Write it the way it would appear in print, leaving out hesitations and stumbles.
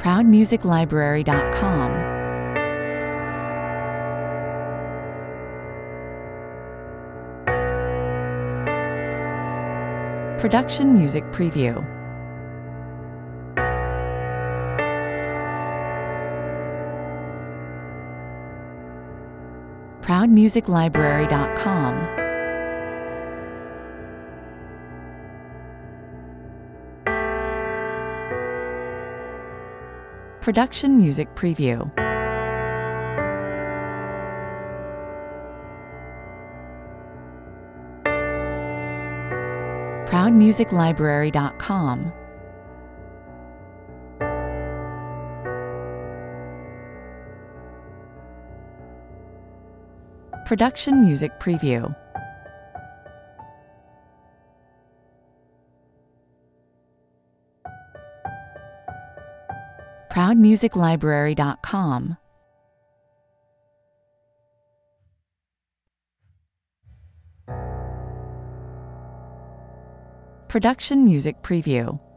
ProudMusicLibrary.com. Production Music Preview. ProudMusicLibrary.com. Production Music Preview. ProudMusicLibrary.com. Production Music Preview. ProudMusicLibrary.com. Production Music Preview.